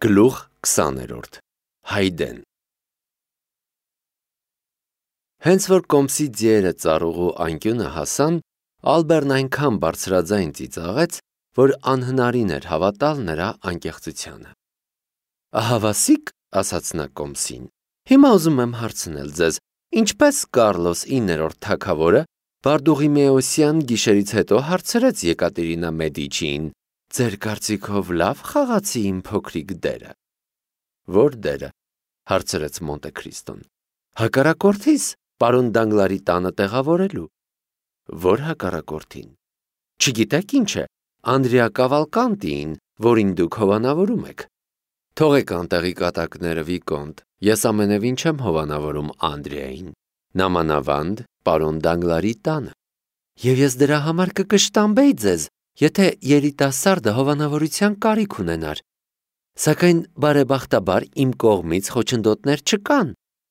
Գլուխ 20 Հայդեն Հենց որ կոմսի ձիերը ծառուղու անկյունը հասան, Ալբերն այնքան բարձրաձայն ծիծաղեց, որ անհնարին էր հավատալ նրա անկեղծությանը։ Ահավասիկ, ասաց նա կոմսին, հիմա ուզում եմ հարցնել ձեզ, ինչպես Կարլոս 9-րդ թագավորը Բարդուղիմեոսյան գիշերից հետո հարցրեց Եկատերինա Մեդիչիին, ձեր կարծիքով լավ խաղացի իմ փոքրիկ դերը։ Որ դերը, հարցրեց Մոնտե Քրիստոն։ Հակառակորդիս, պարոն Դանգլարի տանը տեղավորելու։ Որ հակառակորդին։ Չգիտեք ինչ է, Անդրեա Կավալկանտիին, որին դուք հովանավորում եք։ Թողեք անտեղի կատակները, Վիկոնտ, ես ամենևին չեմ հովանավորում Անդրեային, նամանավանդ պարոն Դանգլարի տանը։ Եվ ես դրա համար կկշտամբեի ձեզ, եթե երիտասարդը հովանավորության կարիք ունենար։ Սակայն բարեբախտաբար իմ կողմից խոչընդոտներ չկան։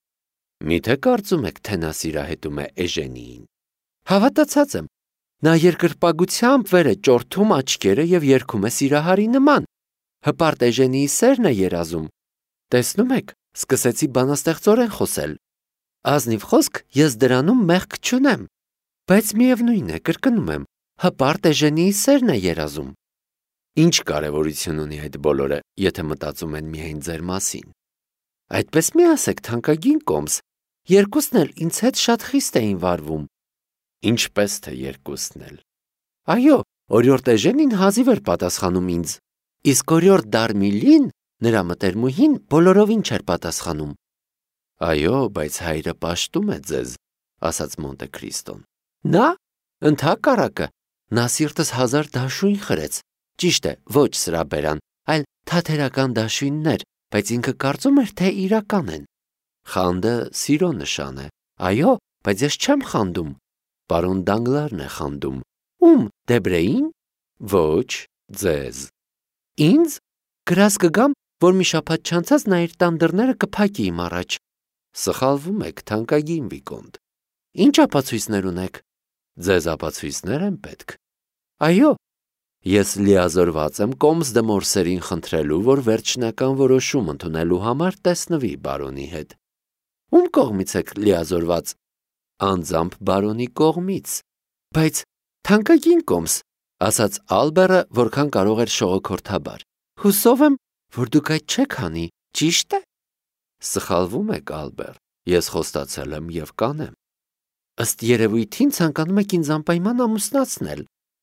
Միթե կարծում եք, թե նա սիրահետում է Էժենիին։ Հավատացած եմ, նա երկրպագությամբ վեր է ճորթում աչքերը և երգում է սիրահարի նման։ Հպարտ Էժենիի սերն է երազում։ Տեսնում եք, սկսեցի բանաստեղծորեն խոսել։ Ազնիվ խոսք, ես դրանում մեղք չունեմ, բայց միևնույն է, կրկնում եմ, հպարտ Էժենիի սերն է երազում։ Ինչ կարևորություն ունի այդ բոլորը, եթե մտածում են միայն ձեր մասին։ Այդպես մի ասեք, թանկագին կոմս, երկուսն էլ ինձ հետ շատ խիստ էին վարվում։ Ինչպես թե երկուսն էլ։ Այո, օրիորդ Էժենին հազիվ էր պատասխանում ինձ, իսկ օրիորդ Դարմիլին, նրա մտերմուհին, բոլորովին չէր պատասխանում։ Այո, բայց հայրը պաշտում է ձեզ, ասաց Մոնտե Քրիստոն։ Նա, ընդհակառակը, նա սիրտս 1000 դաշույն խրեց, ճիշտ է, ոչ սրաբերան, այլ թաթերական դաշույններ, բայց ինքը կարծում էր, թե իրական են։ Խանդը սիրո նշան է, այո, բայց ես չեմ խանդում, պարոն Դանգլարն է խանդում։ Ում, Դեբրեին։ Ոչ, ձեզ։ Ինձ, գրած կգամ, որ մի շաբաթ չանցած նա իր տան դռները կփակի իմ առաջ։ Սխալվում եք, թանկագին Վիկոնտ։ Ինչ ապացույցներ ունեք։ Ձեզ ապացույցներ են պետք։ Այո, ես լիազորված եմ կոմս դե Մորսերին խնդրելու, որ վերջնական որոշում ընդունելու համար տեսնվի բարոնի հետ։ Ում կողմից եք լիազորված։ Անձամբ բարոնի կողմից։ Բայց թանկագին կոմս, ասաց Ալբերը, որքան կարող էր շողոքորթաբար, հուսով եմ, որ դուք այդ չեք անի, ճիշտ է։ Սխալվում եք, Ալբեր, ես խոստացել եմ և կանեմ։ Ըստ երևույթին ցանկանում եք ինձ անպայման ամուսնացնել։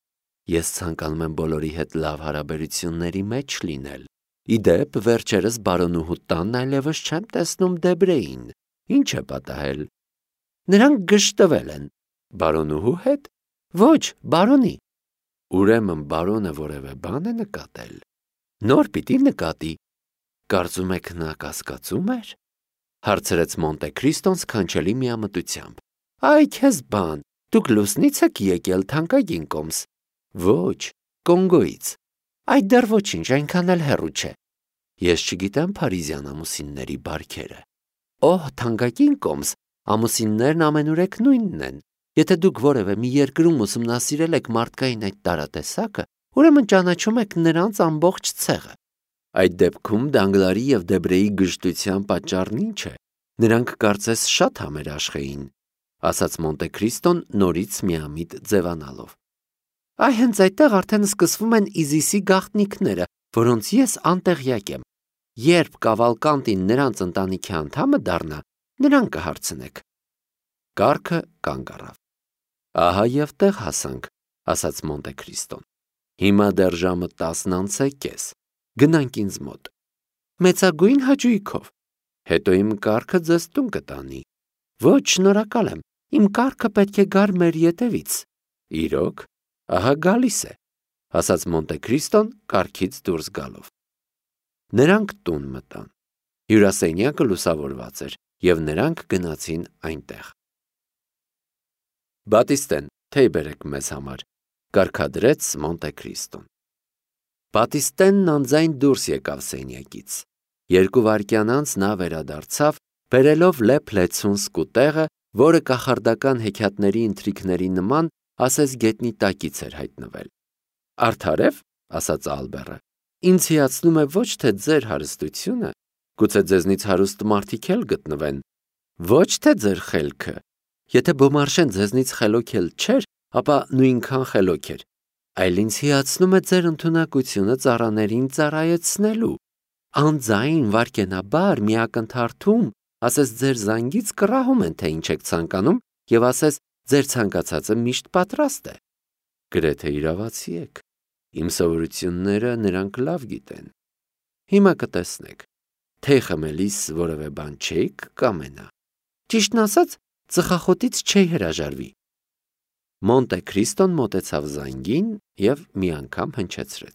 Ես ցանկանում եմ բոլորի հետ լավ հարաբերությունների մեջ լինել։ Իդեպ, վերջերս բարոնուհու տանն այլևս չեմ տեսնում Դեբրեին։ Ինչ է պատահել։ Նրանք գժտվել են։ Բարոնուհու հետ։ Ոչ, բարոնի։ Ուրեմն բարոնը որևէ բան է նկատել։ Նոր պիտի նկատի։ Կարծում եք նա կասկածում էր։ Հարցրեց Մոնտե Քրիստոն սքանչելի միամտությամբ։ Այ քեզ բան, դուք լուսնից եք եկել, թանկագին կոմս։ Ոչ, Կոնգոից։ Այդ դեռ ոչինչ, այնքան էլ հեռու չէ։ Ես չգիտեմ փարիզյան ամուսինների բարքերը։ Օհ, թանկագին կոմս, ամուսիններն ամենուրեք նույնն են։ Եթե դուք որևէ մի երկրում ուսումնասիրել եք մարդկային այդ տարատեսակը, ուրեմն ճանաչում եք նրանց ամբողջ ցեղը։ Այդ դեպքում Դանգլարի և Դեբրեի գժտության պատճառն ինչ է։ Նրանք կարծես շատ համերաշխ էին, ասաց Մոնտե Քրիստոն նորից միամիտ ձևանալով։ Այ հենց այդտեղ արդեն սկսվում են Իզիսի գաղտնիքները, որոնց ես անտեղյակ եմ։ Երբ Կավալկանտին նրանց ընտանիքի անդամը դառնա, նրան կհարցնեք։ Կառքը կանգ առավ։ Ահա և տեղ հասանք, ասաց Մոնտե Քրիստոն։ Հիմա դեռ ժամը 10:30։ Գնանք ինձ մոտ։ Մեծագույն հաճույքով։ Հետո իմ կառքը ձեզ տուն կտանի։ Ոչ, շնորհակալ եմ։ Իմ կառքը պետք է գար մեր ետևից։ Իրոք, ահա գալիս է, ասաց Մոնտե Քրիստոն կառքից դուրս գալով։ Նրանք տուն մտան։ Հյուրասենյակը լուսավորված էր, և նրանք գնացին այնտեղ։ Բատիստեն, թեյ բերեք մեզ համար, կարգադրեց Մոնտե Քրիստոն։ Բատիստենն անձայն դուրս եկավ սենյակից։ 2 վայրկյան անց նա վերադարձավ, բերելով լեփ-լեցուն սկուտեղը, որը կախարդական հեքիաթների ընթրիքների նման ասես գետնի տակից էր հայտնվել։ Արդարև, ասաց Ալբերը, Ինձ հիացնում է ոչ թե ձեր հարստությունը, գուցե ձեզնից հարուստ մարդիկ էլ գտնվեն, ոչ թե ձեր խելքը, եթե Բոմարշեն ձեզնից խելոք էլ չէր, ապա նույնքան խելոք էր, այլ ինձ հիացնում է ձեր ընդունակությունը ծառաներին ծառայեցնելու, անձայն վայրկենաբար մի ակնթարթում, ասես ձեր զանգից կռահում են, թե ինչ եք ցանկանում, եւ ասես ձեր ցանկացածը միշտ պատրաստ է։ Գրեթե իրավացի եք, իմ սովորությունները նրանք լավ գիտեն։ Հիմա կտեսնեք, թե խմելիս որևէ բան չեք կամենա։ Ճիշտն ասած, ծխախոտից չի հրաժարվի։ Մոնտե Քրիստոն մոտեցավ զանգին եւ մի անգամ հնչեցրեց։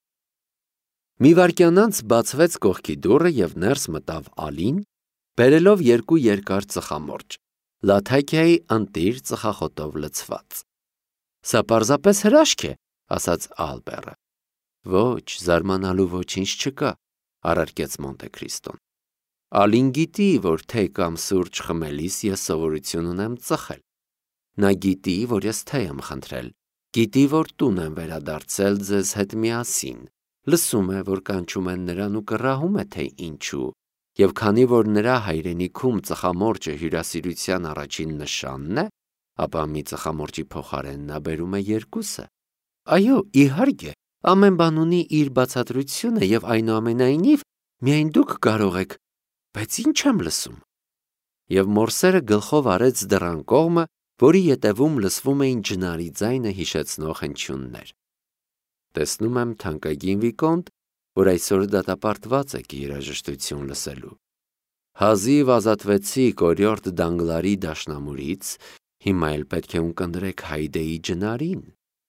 Մի վայրկյան անց բացվեց կողքի դուռը եւ ներս մտավ Ալին, բերելով երկու երկար ծխամորճ, Լաթաքիայի ընտիր ծխախոտով լցված։ Սա պարզապես հրաշք է, ասաց Ալբերը։ Ոչ, զարմանալու ոչինչ չկա, առարկեց Մոնտե Քրիստոն։ Ալին գիտի, որ թե կամ սուրճ խմելիս ես սովորություն ունեմ ծխել։ Նա գիտի, որ ես թե եմ խնդրել, գիտի, որ տուն եմ վերադարձել ձեզ հետ միասին, լսում է, որ կանչում են նրան ու կռահում է, թե ինչու, եւ քանի որ նրա հայրենիքում ծխամորճը հյուրասիրության առաջին նշանն է, ապա մի ծխամորճի փոխարեն նա բերում է երկուսը։ Այո, իհարկե, ամեն բան ունի իր բացատրությունը եւ այնուամենայնիվ միայն դուք կարող եք, բայց ինչ եմ լսում։ Եվ մորսերը գլխով արեց դռան կողմը, որի ետևում լսվում էին ջնարի ձայնը հիշեցնող հնչյուններ։ Տեսնում եմ, թանկագին վիկոնտ, որ այսօր դատապարտված եք երաժշտություն լսելու։ Հազիվ ազատվեցիք օրիորդ Դանգլարի դաշնամուրից, հիմա էլ պետք է ունկնդրեք Հայդեի ջնարին։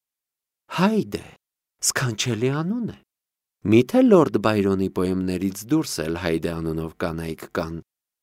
Հայդե, սքանչելի անուն է։ Միթե լորդ Բայրոնի պոեմներից դուրս էլ Հայդե անունով կանայք կան։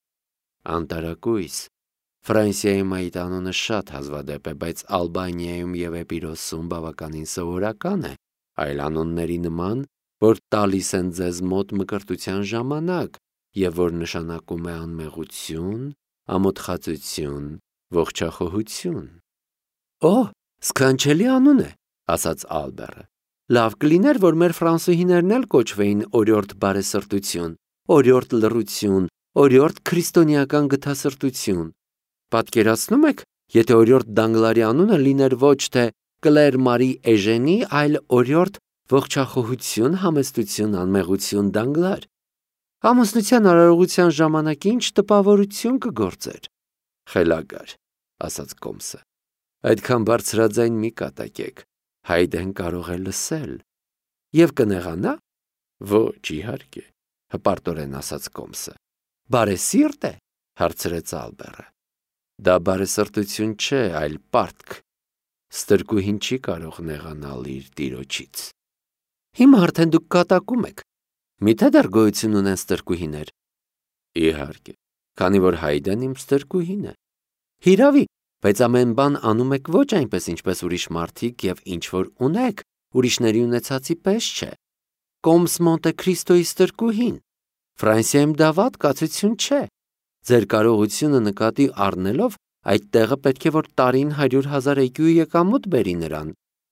Անտարակույս, Ֆրանսիայում այդ անունը շատ հազվադեպ է, բայց Ալբանիայում եւ Էպիրոսում բավականին սովորական է, այլ անունների նման, որ տալիս են ձեզ մոտ մկրտության ժամանակ եւ որ նշանակում է անմեղություն, ամոթխածություն, ողջախոհություն։ Օ, սքանչելի անուն է, ասաց Ալբերը։ Լավ կլիներ, որ մեր ֆրանսուհիներն էլ կոչվեին օրիորդ բարեսրտություն, օրիորդ լռություն, օրիորդ քրիստոնեական գթասրտություն։ Պատկերացնում եք, եթե օրիորդ Դանգլարի անունը լիներ ոչ թե Կլեր Մարի Էժենի, այլ օրիորդ ողջախոհություն, համեստություն, անմեղություն Դանգլար։ Ամուսնության արարողության ժամանակ ինչ տպավորություն կգործեր։ Խելագար, ասաց Կոմսը։ Այդքան բարձրաձայն մի կատակեք, Հայդեն կարող է լսել։ Եվ կնեղանա։ Ոչ, իհարկե, հպարտորեն ասաց Կոմսը։ Բարեսիրտ է, հարցրեց Ալբերը։ Դա բարեսրտություն չէ, այլ պարտք։ Ստրկուհին չի կարող նեղանալ իր տիրոջից։ Հիմա արդեն դուք կատակում եք։ Միթե դեռ գոյություն ունեն ստրկուհիներ։ Իհարկե, քանի որ Հայդեն իմ ստրկուհին է։ Հիրավի, բայց ամեն բան անում եք ոչ այնպես, ինչպես ուրիշ մարդիկ եւ ինչ որ ունեք, ուրիշների ունեցածի պես չէ։ Կոմս Մոնտե Քրիստոյի ստրկուհին։ Ֆրանսիայում դա վատ կացություն չէ։ Ձեր կարողությունը նկատի առնելով, այդ տեղը պետք է որ տարին 100,000 էկյու եկամուտ բերի նրան։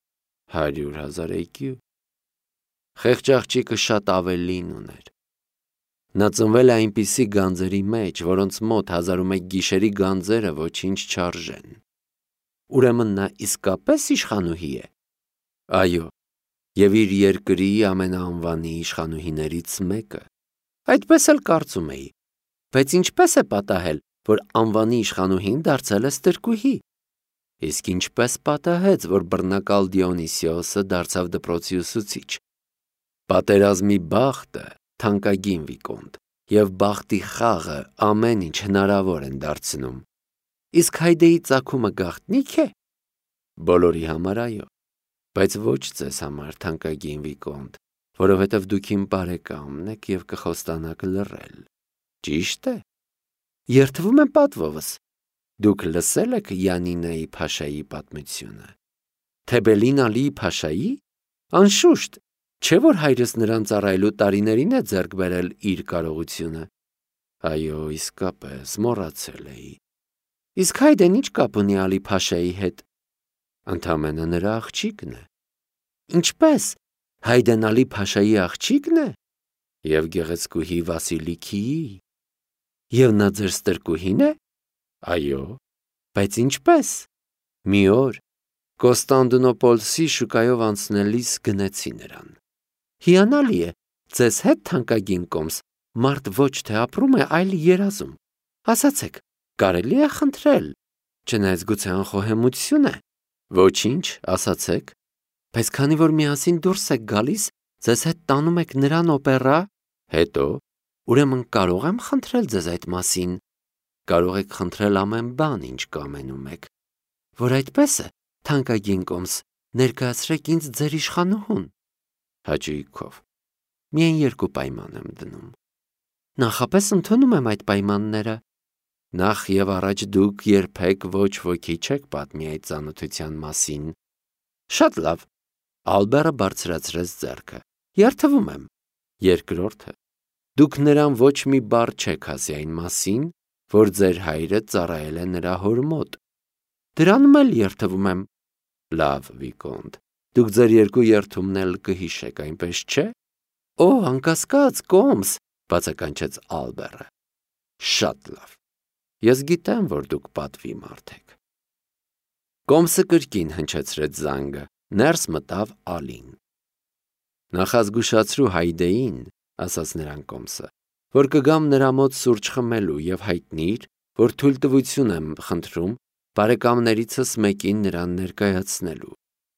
100,000 էկյու։ Խեղճ աղջիկը շատ ավելին ուներ։ Նա ծնվել է այնպիսի գանձերի մեջ, որոնց մոտ 1001 գիշերի գանձերը ոչինչ չարժեն։ Ուրեմն նա իսկապես իշխանուհի է։ Այո, եւ իր երկրի ամենաանվանի իշխանուհիներից մեկը։ Այդպես էլ կարծում էի։ Բայց ինչպես է պատահել, որ անվանի իշխանուհին դարձել է ստրկուհի։ Իսկ ինչպես պատահեց, որ բռնակալ Դիոնիսիոսը դարձավ դպրոցի ուսուցիչ։ Պատերազմի բախտը, թանկագին վիկոնտ, եւ բախտի խաղը ամեն ինչ հնարավոր են դարձնում։ Իսկ Հայդեի ծագումը գաղտնիք է։ Բոլորի համար այո, բայց ոչ ձեզ համար, թանկագին վիկոնտ, որովհետև դուք իմ բարեկամն եք եւ կխոստանաք լռել։ Ճիշտ է։ Երդվում եմ պատվովս։ Դուք լսել եք Յանինայի Փաշայի պատմությունը։ Թեբելին Ալիի Փաշայի։ Անշուշտ, չէ որ հայրս նրան ծառայելու տարիներին է ձեռք բերել իր կարողությունը։ Այո, իսկապես, մոռացել էի։ Իսկ Հայդեն ինչ կապ ունի Ալի Փաշայի հետ։ Ընդամենը նրա աղջիկն է։ Ինչպես։ Հայդենալի Փաշայի աղջիկն է, և գեղեցկուհի Վասիլիքիի, և նա ձեր ստրկուհին է, այո, բայց ինչպես, մի օր Կոստանդնուպոլսի շուկայով անցնելիս գնեցի նրան, հիանալի է, ձեզ հետ թանկագին կոմս, մարդ ոչ թե ապրում է, այլ երազում, ասացեք, կարելի է խնդրել, չնայած գուցե անխոհեմություն է, ոչինչ, ասացեք, բայց քանի որ միասին դուրս եք գալիս, ձեզ հետ տանում եք նրան օպերա, հետո, ուրեմն կարող եմ խնդրել ձեզ այդ մասին, կարող եք խնդրել ամեն բան, ինչ կամենում եք, որ այդպես է, թանկագին կոմս, ներկայացրեք ինձ ձեր իշխանուհուն, հաճույքով, միայն երկու պայման եմ դնում, նախապես ընդունում եմ այդ պայմանները, նախ և առաջ դուք երբեք ոչ ոքի չեք պատմի այդ ծանոթության մասին, շատ լավ, Ալբերը բարձրացրեց ձեռքը, երդվում եմ, երկրորդը, դուք նրան ոչ մի բառ չեք ասի այն մասին, որ ձեր հայրը ծառայել է նրա հոր մոտ, դրանում էլ երդվում եմ, լավ վիկոնտ, դուք ձեր երկու երդումն էլ կհիշեք, այնպես չէ, օ, անկասկած, կոմս, բացականչեց Ալբերը, շատ լավ, ես գիտեմ, որ դուք պատվի մարդ եք, կոմսը կրկին հնչեցրեց զանգը, ներս մտավ Ալին, նախազգուշացրու Հայդեին, ասաց նրան կոմսը, որ կգամ նրա մոտ սուրճ խմելու և հայտնիր, որ թույլտվություն եմ խնդրում բարեկամներիցս մեկին նրան ներկայացնելու,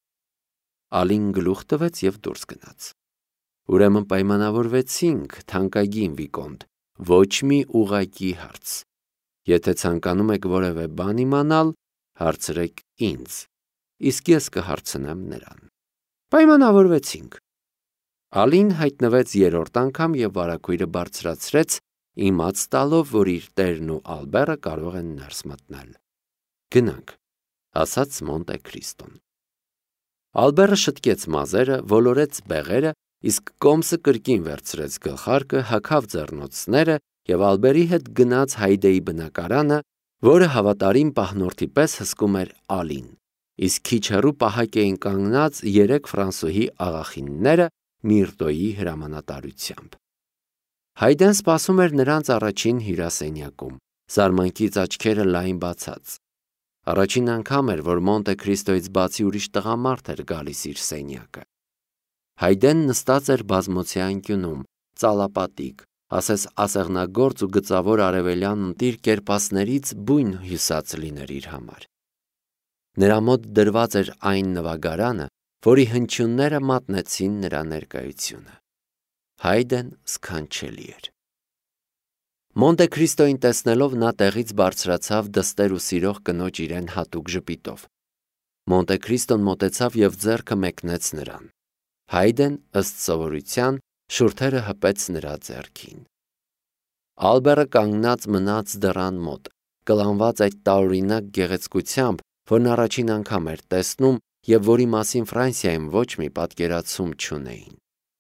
Ալին գլուխ տվեց և դուրս գնաց, ուրեմն պայմանավորվեցինք, թանկագին վիկոնտ, ոչ մի ուղղակի հարց, եթե ցանկանում եք որևէ բան իմանալ, հարցրեք ինձ, իսկ ես կհարցնեմ նրան, պայմանավորվեցինք, Ալին հայտնվեց երրորդ անգամ և վարագույրը բարձրացրեց, իմաց տալով, որ իր տերն ու Ալբերը կարող են ներս մտնել, գնանք, ասաց Մոնտե Քրիստոն, Ալբերը շտկեց մազերը, ոլորեց բեղերը, իսկ կոմսը կրկին վերցրեց գլխարկը, հագավ ձեռնոցները և Ալբերի հետ գնաց Հայդեի բնակարանը, որը հավատարիմ պահնորդի պես հսկում էր Ալին, իսկ քիչ հեռու պահակ էին կանգնած 3 ֆրանսուհի աղախինները Միրտոյի հրամանատարությամբ։ Հայդեն սպասում էր նրանց առաջին հյուրասենյակում, զարմանքից աչքերը լայն բացած։ Առաջին անգամ էր, որ Մոնտե Քրիստոյից բացի ուրիշ տղամարդ էր գալիս իր սենյակը։ Հայդեն նստած էր բազմոցի անկյունում, ծալապատիկ, ասես ասեղնագործ ու գծավոր արևելյան ընտիր կերպասներից բույն հյուսած լիներ իր համար։ Նրա մոտ դրված էր այն նվագարանը, որի հնչյունները մատնեցին նրա ներկայությունը։ Հայդեն սքանչելի էր։ Մոնտե Քրիստոյին տեսնելով նա տեղից բարձրացավ դստեր ու սիրող կնոջ իրեն հատուկ ժպիտով։ Մոնտե Քրիստոն մոտեցավ և ձեռքը մեկնեց նրան։ Հայդեն, ըստ սովորության, շուրթերը հպեց նրա ձեռքին։ Ալբերը կանգնած մնաց դռան մոտ, կլանված այդ տարօրինակ գեղեցկությամբ, որն առաջին անգամ էր տեսնում և որի մասին Ֆրանսիայում ոչ մի պատկերացում չունեին։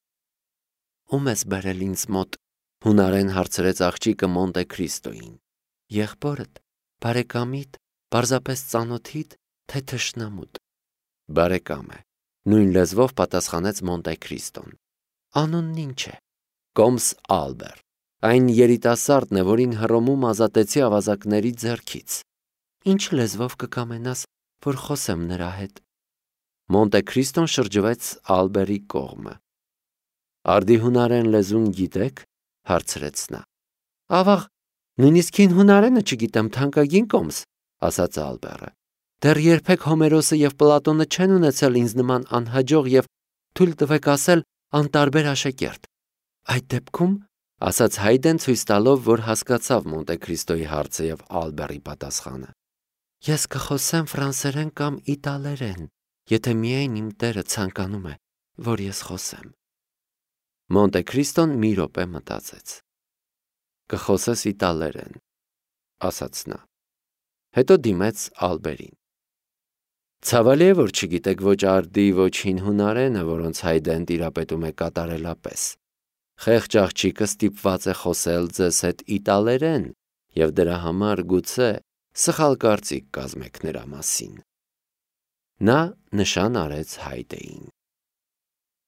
Ո՞ւմ ես բերել ինձ մոտ, հունարեն հարցրեց աղջիկը Մոնտե Քրիստոյին։ Եղբորդ, բարեկամիդ, պարզապես ծանոթիդ, թե թշնամուդ։ Բարեկամ է, նույն լեզվով պատասխանեց Մոնտե Քրիստոն։ Անունն ինչ է։ Կոմս Ալբեր, այն երիտասարդն է, որին Հռոմում ազատեցի ավազակների ձեռքից։ Ինչ լեզվով կկամենաս, որ խոսեմ նրա հետ։ Մոնտե Քրիստոն շրջվեց Ալբերի կողմը։ Արդի հունարեն լեզուն գիտեք, հարցրեց նա։ Ավաղ, նույնիսկ հին հունարենը չգիտեմ, թանկագին կոմս, ասաց Ալբերը։ Դեռ երբեք Հոմերոսը և Պլատոնը չեն ունեցել ինձ նման անհաջող և թույլ տվեք ասել անտարբեր աշակերտ։ Այդ դեպքում, ասաց Հայդեն ցույց տալով, որ հասկացավ Մոնտե Քրիստոյի հարցը և Ալբերի պատասխանը։ Ես կխոսեմ ֆրանսերեն կամ իտալերեն, եթե միայն իմ տերը ցանկանում է, որ ես խոսեմ։ Մոնտե Քրիստոն մի րոպե մտածեց։ Կխոսես իտալերեն, ասաց նա։ Հետո դիմեց Ալբերին։ Ցավալի է, որ չգիտեք ոչ արդի, ոչ հին հունարենը, որոնց Հայդեն տիրապետում է կատարելապես։ Խեղճ աղջիկը ստիպված է խոսել ձեզ հետ իտալերեն, և դրա համար գուցե սխալ կարծիք կազմեք նրա մասին։ Նա նշան արեց Հայդեին։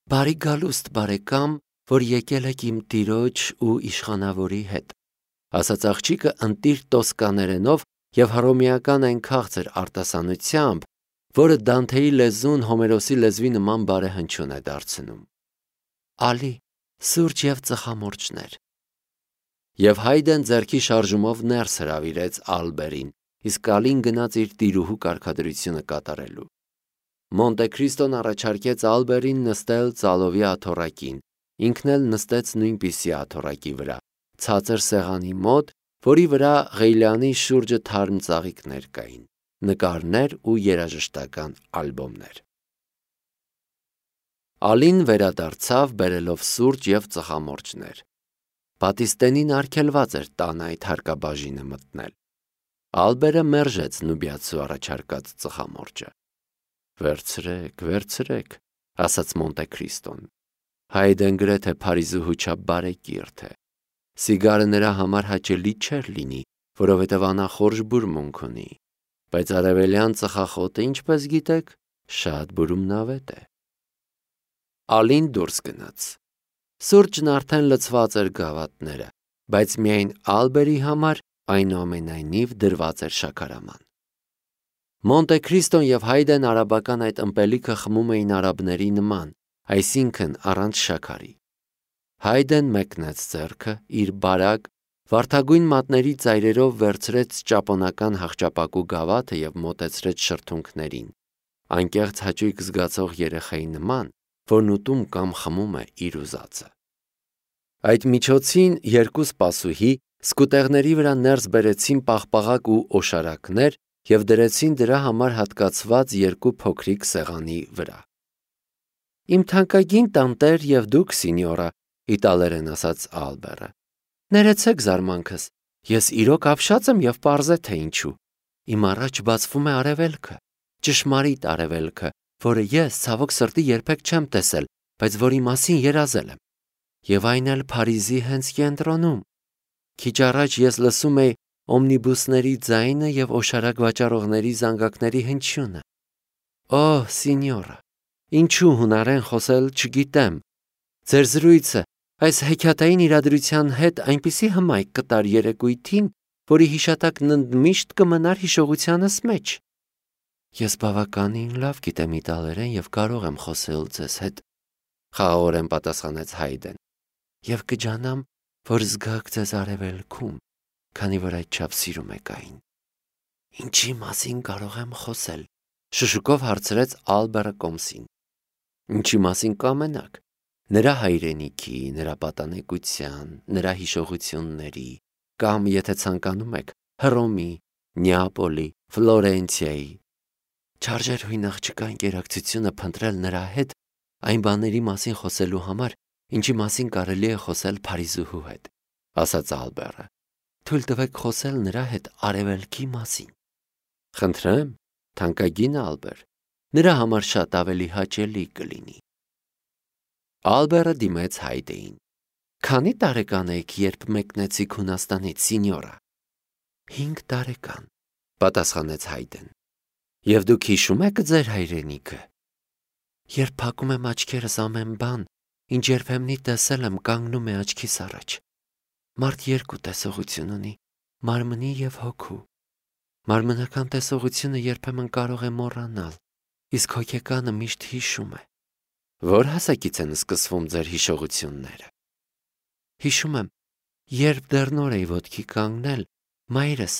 Բարի գալուստ բարեկամ, որ եկել եք իմ տիրոջ ու իշխանավորի հետ, ասաց աղջիկը ընտիր տոսկաներենով և հռոմեական այն քաղցր արտասանությամբ, որը Դանթեի լեզուն Հոմերոսի լեզվի նման բարեհնչյուն է դարձնում։ Ալի, սուրճ և ծխամորճներ։ Եվ Հայդեն ձեռքի շարժումով ներս հրավիրեց Ալբերին, իսկ Ալին գնաց իր տիրուհու կարգադրությունը կատարելու։ Մոնտե Քրիստոն առաջարկեց Ալբերին նստել ծալովի աթոռակին, ինքն էլ նստեց նույնպիսի աթոռակի վրա, ցածր սեղանի մոտ, որի վրա Ղեյլանի շուրջը թարմ ծաղիկներ կային, նկարներ ու երաժշտական ալբոմներ։ Ալին վերադարձավ բերելով սուրճ և ծխամորճներ։ Պատիստենին արգելված էր տան այդ հարկաբաժինը մտնել։ Ալբերը մերժեց նուբիացու առաջարկած ծխամորճը։ Վերցրեք, վերցրեք, ասաց Մոնտե Քրիստոն։ Հայդեն գրեթե Փարիզուհու չափ բարեկիրթ է։ Սիգարը նրա համար հաճելի չէր լինի, որովհետև անախորժ բուրմունք ունի, բայց արևելյան ծխախոտը, ինչպես գիտեք, շատ բուրումնավետ է։ Ալին դուրս գնաց։ Սուրճն արդեն լցված էր գավաթները, բայց միայն Ալբերի համար այնուամենայնիվ դրված էր շաքարաման։ Մոնտե Քրիստոն և Հայդեն արաբական այդ ըմպելիքը խմում էին արաբների նման, այսինքն առանց շաքարի։ Հայդեն մեկնեց ձեռքը, իր բարակ, վարդագույն մատների ծայրերով վերցրեց ճապոնական հախճապակու գավաթը և մոտեցրեց շրթունքներին, անկեղծ հաճույք զգացող երեխայի նման, որն ուտում կամ խմում է իր ուզածը։ Այդ միջոցին երկու սպասուհի սկուտեղների վրա ներս բերեցին պաղպաղակ ու օշարակներ և դրեցին դրա համար հատկացված երկու փոքրիկ սեղանի վրա։ Իմ թանկագին տանտեր և դուք, սինյորա, իտալերեն ասաց Ալբերը։ Ներեցեք զարմանքս, ես իրոք ապշած եմ և պարզ է թե ինչու։ Իմ առաջ բացվում է արևելքը, ճշմարիտ արևելքը, որը ես ցավոք սրտի երբեք չեմ տեսել, բայց որի մասին երազել եմ։ Եվ այն էլ Փարիզի հենց կենտրոնում։ Քիչ առաջ ես լսում էի օմնիբուսների ձայնը և օշարակ վաճառողների զանգակների հնչյունը։ Օ, սինյորա, ինչու հունարեն խոսել չգիտեմ։ Ձեր զրույցը այս հեքիաթային իրադրության հետ այնպիսի հմայք կտար երեկույթին, որի հիշատակն ընդմիշտ կմնար հիշողությանս մեջ։ Ես բավականին լավ գիտեմ իտալերեն և կարող եմ խոսել ձեզ հետ, խաղաղորեն պատասխանեց Հայդեն, և կջանամ, որ զգաք ձեզ արևելքում, քանի որ այդչափ սիրում եք այն։ Ինչի մասին կարող եմ խոսել, շշուկով հարցրեց Ալբերը կոմսին։ Ինչի մասին կամենաք, նրա հայրենիքի, նրա պատանեկության, նրա հիշողությունների, կամ, եթե ցանկանում եք, Հռոմի, Նեապոլի, Ֆլորենցիայի։ Չարժեր հույն աղջկա ընկերակցությունը փնտրել նրա հետ այն բաների մասին խոսելու համար, ինչի մասին կարելի է խոսել Փարիզուհու հետ, ասաց Ալբերը։ Թույլ տվեք խոսել նրա հետ արևելքի մասին։ Խնդրեմ, թանկագին Ալբեր, նրա համար շատ ավելի հաճելի կլինի։ Ալբերը դիմեց Հայդեին։ Քանի տարեկան եք, երբ մեկնեցիք Հունաստանից, սինյորա։ 5 տարեկան, պատասխանեց Հայդեն։ Եվ դուք հիշում եք ձեր հայրենիքը։ Երբ փակում եմ աչքերս ամեն բան, ինչ երբեմնի տեսել եմ, կանգնում է աչքիս առաջ։ Մարդ երկու տեսողություն ունի՝ մարմնի և հոգու։ Մարմնական տեսողությունը երբեմն կարող է մոռանալ, իսկ հոգեկանը միշտ հիշում է։ Որ հասակից են սկսվում ձեր հիշողությունները։ Հիշում եմ, երբ դեռ նոր էի ոտքի կանգնել, մայրս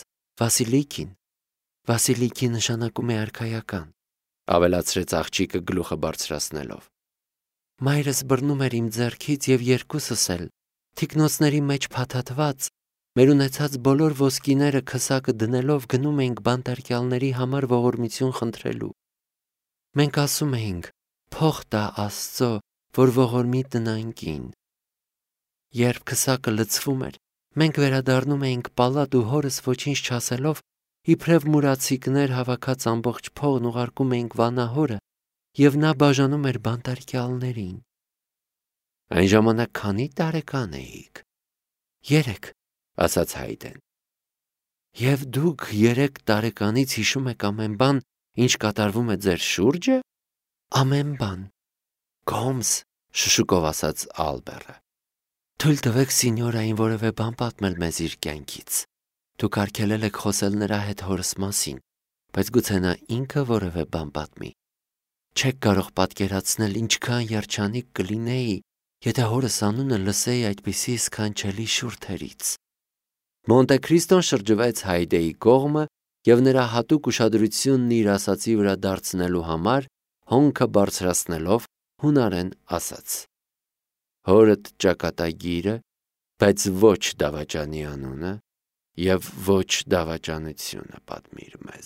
Վասիլիկի նշանակում է արքայական, ավելացրեց աղջիկը գլուխը բարձրացնելով։ Մայրս բռնում էր իմ ձեռքից և երկուսս էլ, թիկնոցների մեջ փաթաթված, մեր ունեցած բոլոր ոսկիները քսակը դնելով գնում էինք բանտարկյալների համար ողորմություն խնդրելու։ Մենք ասում էինք. փող տա Աստծո, որ ողորմի տնանքին։ Երբ քսակը լցվում էր, մենք վերադառնում էինք պալատ ու հորս ոչինչ չասելով, իբրև մուրացիկներ հավաքած ամբողջ փողն ուղարկում էինք վանահորը, և նա բաժանում էր բանտարկյալներին։ Այն ժամանակ քանի տարեկան էիք։ 3, ասաց Հայդեն։ Եվ դուք 3 տարեկանից հիշում եք ամեն բան, ինչ կատարվում է ձեր շուրջը։ Ամեն բան։ Կոմս, շշուկով ասաց Ալբերը։ Թույլ տվեք սինյորային որևէ բան պատմել մեզ իր կյանքից։ Դուք արգելել եք խոսել նրա հետ հորս մասին, բայց գուցե նա ինքը որևէ բան պատմի։ Չեք կարող պատկերացնել ինչքան երջանիկ կլինեի, եթե հորս անունը լսեի այդպիսի սքանչելի շուրթերից։ Մոնտե Քրիստոն շրջվեց Հայդեի կողմը և նրա հատուկ ուշադրությունն իր ասածի վրա դարձնելու համար հոնքը բարձրացնելով հունարեն ասաց. Հորդ ճակատագիրը, բայց ոչ դավաճանի անունը և ոչ դավաճանությունը պատմիր մեզ։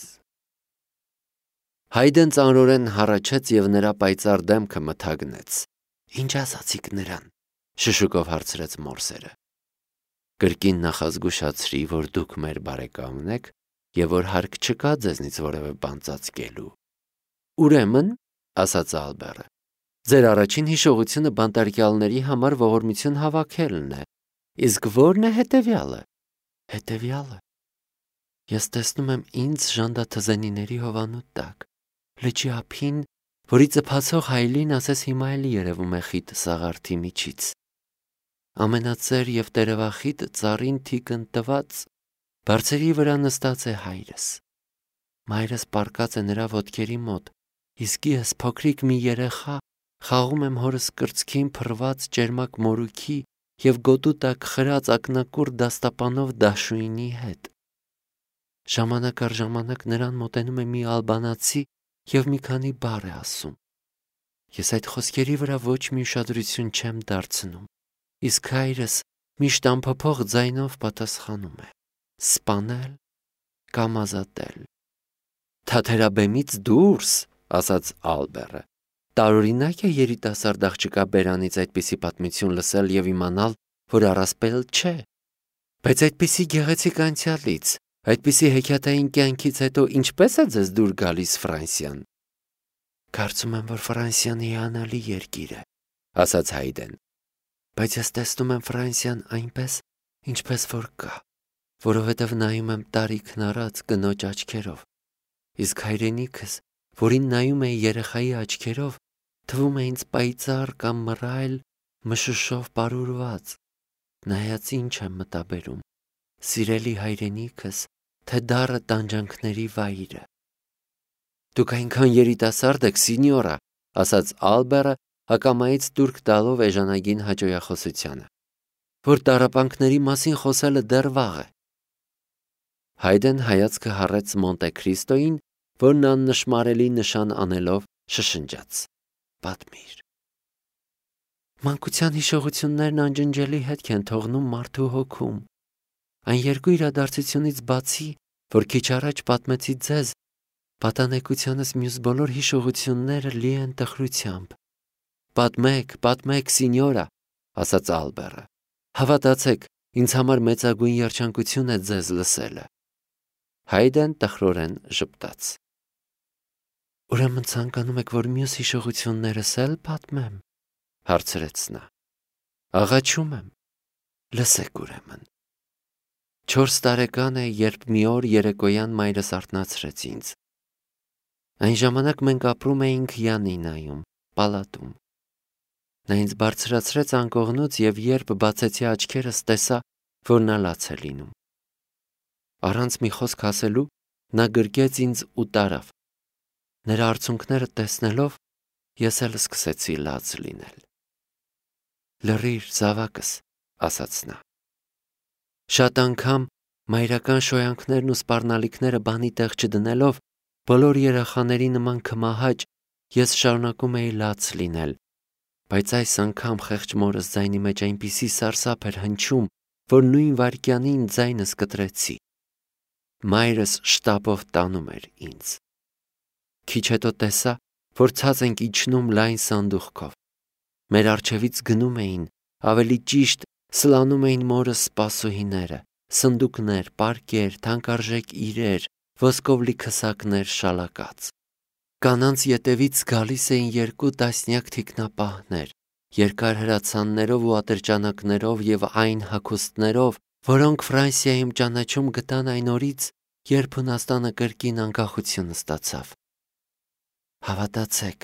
Հայդեն ծանրորեն հառաչեց և նրա պայծառ դեմքը մթագնեց։ Ինչ ասացիք նրան, շշուկով հարցրեց մորսերը։ Կրկին նախազգուշացրի, որ դուք մեր բարեկամն եք և որ հարկ չկա ձեզնից որևէ բան ծածկելու։ Ուրեմն, ասաց Ալբերը, ձեր առաջին հիշողությունը բանտարկյալների համար ողորմություն հավաքելն է, իսկ ո՞րն է հետևյալը։ Հետևյալը։ Ես տեսնում եմ ինձ ժանդաթզենիների հովանու տակ, լճի ափին, որի ծփացող հայելին ասես հիմա էլի երևում է խիտ սաղարթի միջից։ Ամենածեր և տերևախիտ ծառին թիկն տված, բարձերի վրա նստած է հայրս։ Մայրս պառկած է նրա ոտքերի մոտ, իսկ ես փոքրիկ մի երեխա խաղում եմ հորս կրծքին փռված ճերմակ մորուքի և գոտու տակ խրած ակնակուռ դաստապանով դաշույնի հետ։ Ժամանակ առ ժամանակ նրան մոտենում է մի ալբանացի և մի քանի բառ է ասում։ Ես այդ խոսքերի վրա ոչ մի ուշադրություն չեմ դարձնում, իսկ հայրս միշտ անփոփոխ ձայնով պատասխանում է. սպանել կամ ազատել։ Թաթերաբեմից դուրս, ասաց Ալբերը, տարօրինակ է երիտասարդ աղջկա բերանից այդպիսի պատմություն լսել և իմանալ, որ առասպել չէ։ Բայց այդպիսի գեղեցիկ անցյալից, այդպիսի հեքիաթային կյանքից հետո ինչպե՞ս է ձեզ դուր գալիս Ֆրանսիան։ Կարծում եմ, որ Ֆրանսիան հիանալի երկիր է, ասաց Հայդեն, բայց ես տեսնում եմ Ֆրանսիան այնպես, ինչպես որ կա, որովհետև նայում եմ տարիքն առած կնոջ աչքերով, իսկ հայրենիքս, որին նայում էի երեխայի աչքերով, թվում է ինձ պայծառ կամ մռայլ մշուշով պարուրված, նայած ինչ եմ մտաբերում, սիրելի հայրենիքս, թե դառը տանջանքների վայրը։ Դուք այնքան երիտասարդ եք, սինյորա, ասաց Ալբերը հակամայից տուրք տալով էժանագին հաճոյախոսությանը, որ տառապանքների մասին խոսելը դեռ վաղ է։ Հայդեն հայացքը հառեց Մոնտե Քրիստոյին, որն աննշմարելի նշան անելով շշնջաց. Պատմիր։ Մանկության հիշողություններն անջնջելի հետք են թողնում մարդու հոգում։ Այն երկու իրադարձությունից բացի, որ քիչ առաջ պատմեցի ձեզ, պատանեկությանս մյուս բոլոր հիշողությունները լի են տխրությամբ։ Պատմեք, պատմեք, սինյորա, ասաց Ալբերը։ Հավատացեք, ինձ համար մեծագույն երջանկություն է ձեզ լսելը։ Հայդեն տխրորեն ժպտաց։ Ուրեմն ցանկանում եք, որ մյուս հիշողություններս էլ պատմեմ, հարցրեց նա։ Աղաչում եմ, լսեք ուրեմն։ 4 տարեկան է, երբ մի օր երեկոյան մայրս արթնացրեց ինձ։ Այն ժամանակ մենք ապրում էինք Յանինայում, պալատում։ Նա ինձ բարձրացրեց անկողնուց և երբ բացեցի աչքերս, տեսա, որ նա լաց է լինում։ Առանց մի խոսք ասելու, նա գրկեց ինձ ու տարավ։ Նրա արցունքները տեսնելով, ես էլ սկսեցի լաց լինել։ Լռիր, զավակս, ասաց նա։ Շատ անգամ մայրական շոյանքներն ու սպառնալիքները բանի տեղ չդնելով, բոլոր երեխաների նման քմահաճ, ես շարունակում էի լաց լինել, բայց այս անգամ խեղճ մորս ձայնի մեջ այնպիսի սարսափ էր հնչում, որ նույն վայրկյանին ձայնս կտրեցի։ Մայրս շտապով տանում էր ինձ։ Քիչ հետո տեսա, որ ցած ենք իջնում լայն սանդուղքով։ Մեր առջևից գնում էին, ավելի ճիշտ սլանում էին մորս սպասուհիները, սնդուկներ, պարկեր, թանկարժեք իրեր, ոսկով լի քսակներ շալակած։ Կանանց ետևից գալիս էին 2 տասնյակ թիկնապահներ, երկար հրացաններով ու ատրճանակներով և այն հագուստներով, որոնք Ֆրանսիայում ճանաչում գտան այն օրից, երբ Հունաստանը կրկին անկախություն ստացավ։ Հավատացեք,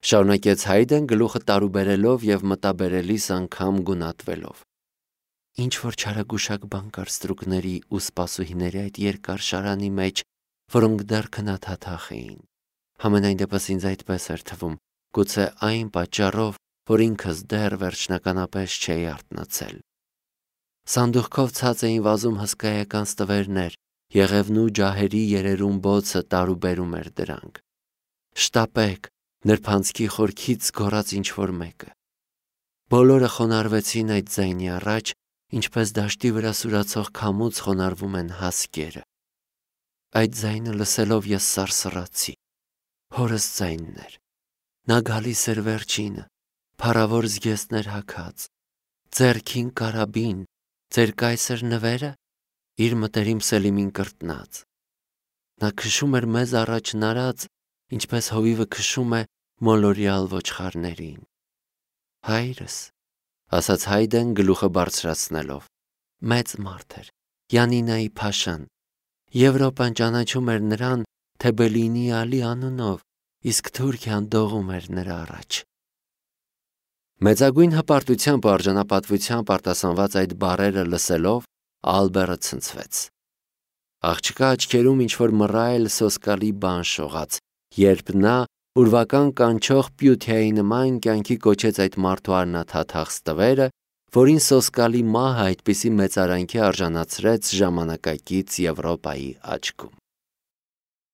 Շարունակեց Հայդեն գլուխը տարուբերելով և մտաբերելիս անգամ գունատվելով։ Ինչ-որ չարագուշակ բան կար ստրուկների ու սպասուհիների այդ երկար շարանի մեջ, որոնք դեռ քնաթաթախ էին։ Համենայն դեպս ինձ այդպես էր թվում, գուցե այն պատճառով, որ ինքս դեռ վերջնականապես չէի արթնացել։ Սանդուղքով ցած էին վազում հսկայական ստվերներ, եղևնու ջահերի երերուն բոցը տարուբերում էր դրանք։ Շտապեք, նրբանցքի խորքից գոռաց ինչ-որ մեկը։ Բոլորը խոնարհվեցին այդ ձայնի առաջ, ինչպես դաշտի վրա սուրացող քամուց խոնարհվում են հասկերը։ Այդ ձայնը լսելով ես սարսռացի։ Հորս ձայնն էր։ Նա գալիս էր վերջինը, փառավոր զգեստներ հագած, ձեռքին կարաբին, ձեր կայսեր նվերը, իր մտերիմ Սելիմին կրտնած։ Նա քշում էր մեզ առաջ նարած, ինչպես հովիվը քշում է մոլորյալ ոչխարներին։ Հայրս, ասաց Հայդեն գլուխը բարձրացնելով, մեծ մարդ էր, Յանինայի փաշան։ Եվրոպան ճանաչում էր նրան Թեբելինի Ալի անունով, իսկ Թուրքիան դողում էր նրա առաջ։ Մեծագույն հպարտությամբ ու արժանապատվությամբ արտասանված այդ բառերը լսելով Ալբերը ցնցվեց։ Աղջկա աչքերում ինչ-որ մռայլ սոսկալի բան շողաց, երբ նա ուրվական կանչող պյութիայի նման կյանքի կոչեց այդ մարդու արնաթաթախ ստվերը, որին սոսկալի մահը այդպիսի մեծարանքի արժանացրեց ժամանակակից Եվրոպայի աչքում։